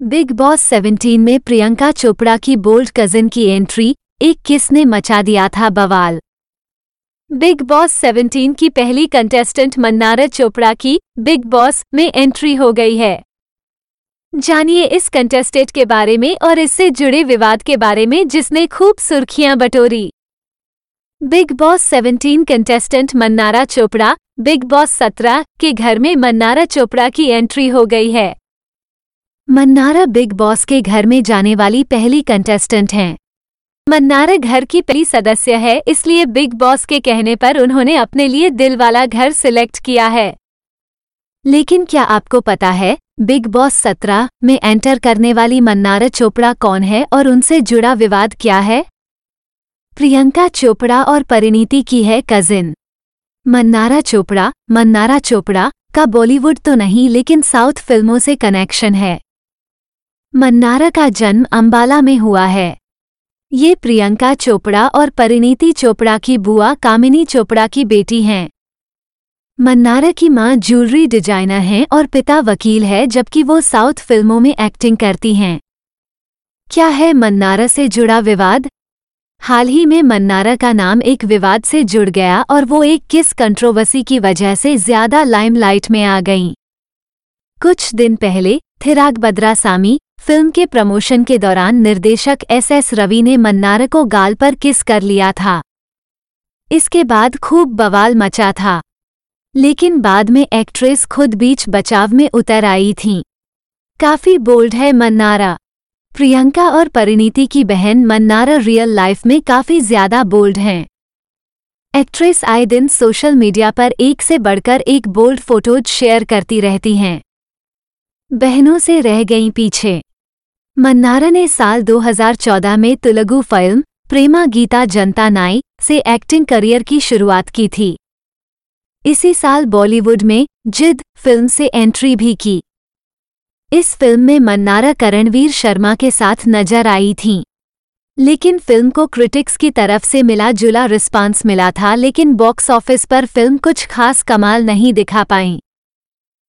Big Boss 17 में प्रियंका चोपड़ा की bold cousin की एंट्री, एक किस ने मचा दिया था बवाल। बिग बॉस 17 की पहली कंटेस्टेंट मन्नारा चोपड़ा की बिग बॉस में एंट्री हो गई है। जानिए इस कंटेस्टेंट के बारे में और इससे जुड़े विवाद के बारे में जिसने खूब सुर्खियां बटोरी। Bigg Boss 17 contestant Mannara Chopra, Bigg Boss 17 के घर में मन्नारा चोपड़ा की एंट्री हो गई है। मन्नारा बिग बॉस के घर में जाने वाली पहली कंटेस्टेंट हैं। मन्नारा घर की पहली सदस्य है, इसलिए बिग बॉस के कहने पर उन्होंने अपने लिए दिल वाला घर सिलेक्ट किया है। लेकिन क्या आपको पता है बिग बॉस 17 में एंटर करने वाली मन्नारा चोपड़ा कौन है और उनसे जुड़ा विवाद क्या है? प्रियंका चोपड़ा और परिणीति की है कजिन। मन्नारा चोपड़ा का बॉलीवुड तो नहीं लेकिन साउथ फिल्मों से कनेक्शन है। मन्नारा का जन्म अंबाला में हुआ है। ये प्रियंका चोपड़ा और परिणीति चोपड़ा की बुआ कामिनी चोपड़ा की बेटी हैं। मन्नारा की मां ज्वेलरी डिजाइनर हैं और पिता वकील है, जबकि वो साउथ फिल्मों में एक्टिंग करती हैं। क्या है मन्नारा से जुड़ा विवाद? हाल ही में मन्नारा का नाम एक विवाद से जुड़ गया और वो एक किस कंट्रोवर्सी की वजह से ज्यादा लाइमलाइट में आ गईं। कुछ दिन पहले थिराग बदरासामी फिल्म के प्रमोशन के दौरान निर्देशक एस रवि ने मन्नारा को गाल पर किस कर लिया था। इसके बाद खूब बवाल मचा था, लेकिन बाद में एक्ट्रेस खुद बीच बचाव में उतर आई थीं। काफी बोल्ड है मन्नारा। प्रियंका और परिणीति की बहन मन्नारा रियल लाइफ में काफी ज्यादा बोल्ड हैं। एक्ट्रेस आए दिन सोशल मीडिया पर एक से बढ़कर एक बोल्ड फोटोज शेयर करती रहती हैं। बहनों से रह गईं पीछे। मन्नारा ने साल 2014 में तेलुगु फिल्म प्रेमा गीता जनता नाई से एक्टिंग करियर की शुरुआत की थी। इसी साल बॉलीवुड में जिद फिल्म से एंट्री भी की। इस फिल्म में मन्नारा करणवीर शर्मा के साथ नजर आई थीं। लेकिन फिल्म को क्रिटिक्स की तरफ से मिला जुला रिस्पांस मिला था, लेकिन बॉक्स ऑफिस पर फिल्म कुछ खास कमाल नहीं दिखा पाई।